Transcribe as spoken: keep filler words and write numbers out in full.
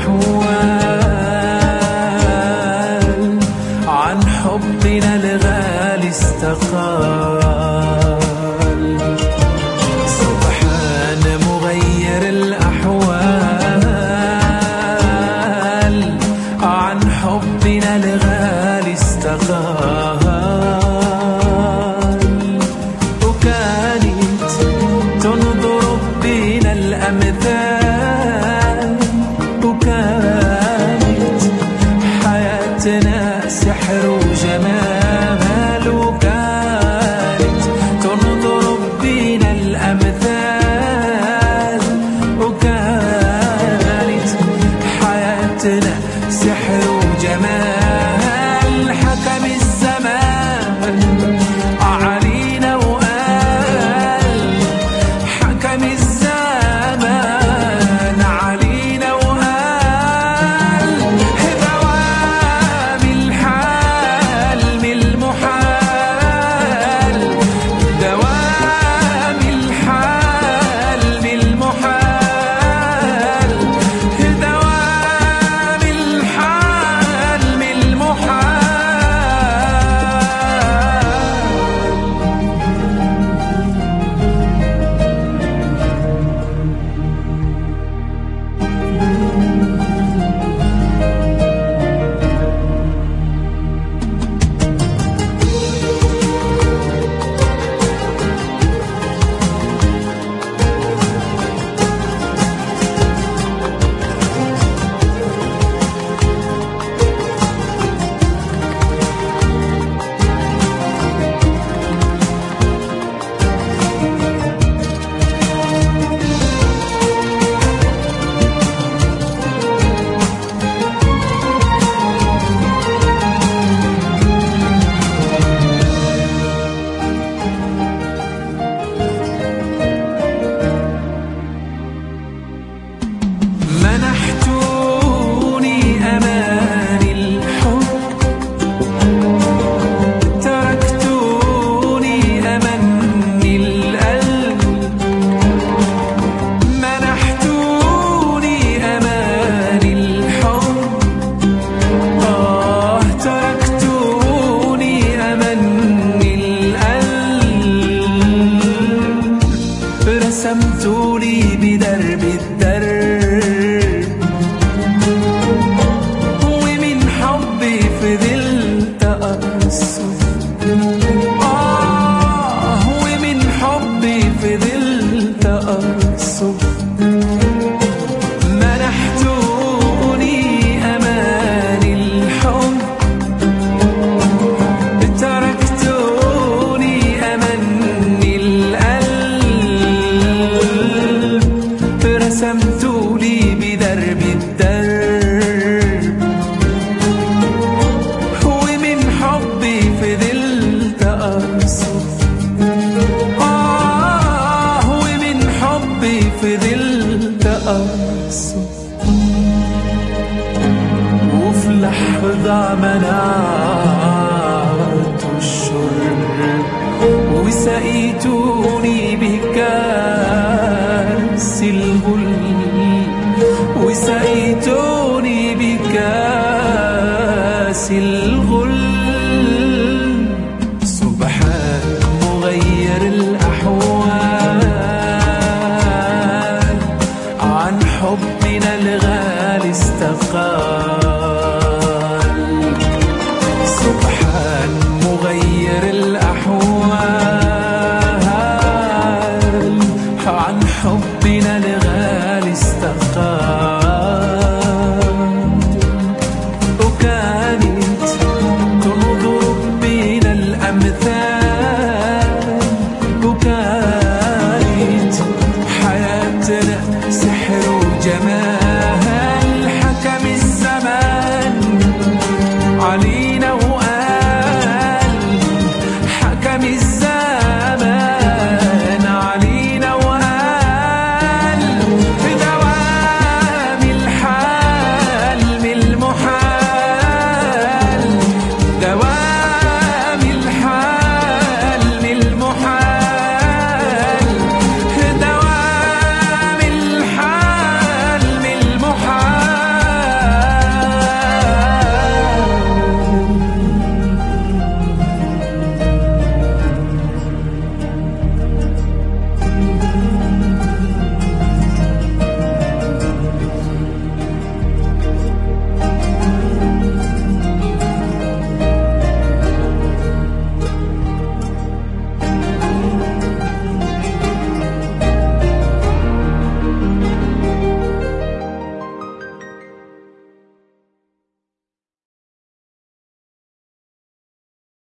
الأحوال عن حبنا الغالي استقال. سبحان مغير الأحوال عن حبنا الغالي استقال. وكانت تنظر بنا الأمثال، وكانت حياتنا سحر وجمال، وكانت تنظر بنا الأمثال، وكانت حياتنا سحر وجمال. حكم الزمان علينا وقال، حكم الزمان علينا وقال دوام الحال من المحال، دوام الحال من المحال، دوام الحال من المحال. منحتوني أمان الحب، تركتوني أمني القلب، منحتوني أمان الحب، آه تركتوني أمني القلب. رسمتولي بدرب الدرب، ومن حبي فضلت أقصد، آه ومن حبي فضلت أقصد. منحتوني أمان الحب، تركتوني أمني القلب، رسمتولي بدرب الدرب، ومن حبي فضلت أقصد، آه ومن حبي فضلت أقصد. وفي لحظة منعت الشرب وسقيتوني